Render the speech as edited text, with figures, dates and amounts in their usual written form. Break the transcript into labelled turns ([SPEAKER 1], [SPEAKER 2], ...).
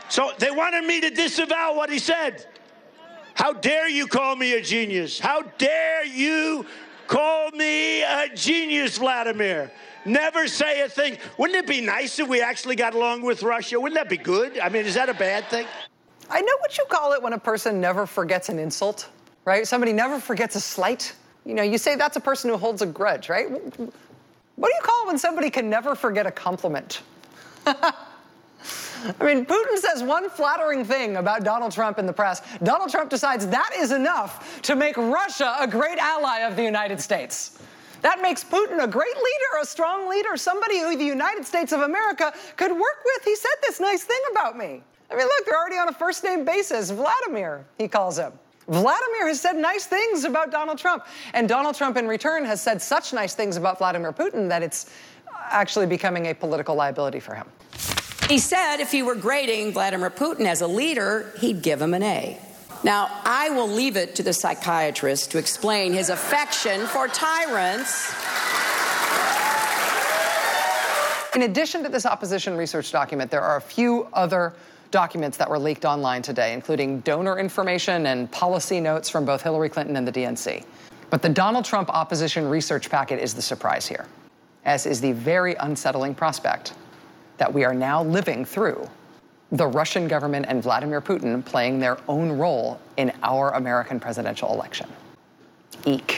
[SPEAKER 1] So they wanted me to disavow what he said. How dare you call me a genius? How dare you call me a genius, Vladimir? Never say a thing. Wouldn't it be nice if we actually got along with Russia? Wouldn't that be good? I mean, is that a bad thing?
[SPEAKER 2] I know what you call it when a person never forgets an insult, right? Somebody never forgets a slight. You know, you say that's a person who holds a grudge, right? What do you call it when somebody can never forget a compliment? I mean, Putin says one flattering thing about Donald Trump in the press. Donald Trump decides that is enough to make Russia a great ally of the United States. That makes Putin a great leader, a strong leader, somebody who the United States of America could work with. He said this nice thing about me. I mean, look, they're already on a first-name basis. Vladimir, he calls him. Vladimir has said nice things about Donald Trump. And Donald Trump, in return, has said such nice things about Vladimir Putin that it's actually becoming a political liability for him.
[SPEAKER 3] He said if he were grading Vladimir Putin as a leader, he'd give him an A. Now, I will leave it to the psychiatrist to explain his affection for tyrants.
[SPEAKER 2] In addition to this opposition research document, there are a few other documents that were leaked online today, including donor information and policy notes from both Hillary Clinton and the DNC. But the Donald Trump opposition research packet is the surprise here, as is the very unsettling prospect that we are now living through the Russian government and Vladimir Putin playing their own role in our American presidential election. Eek.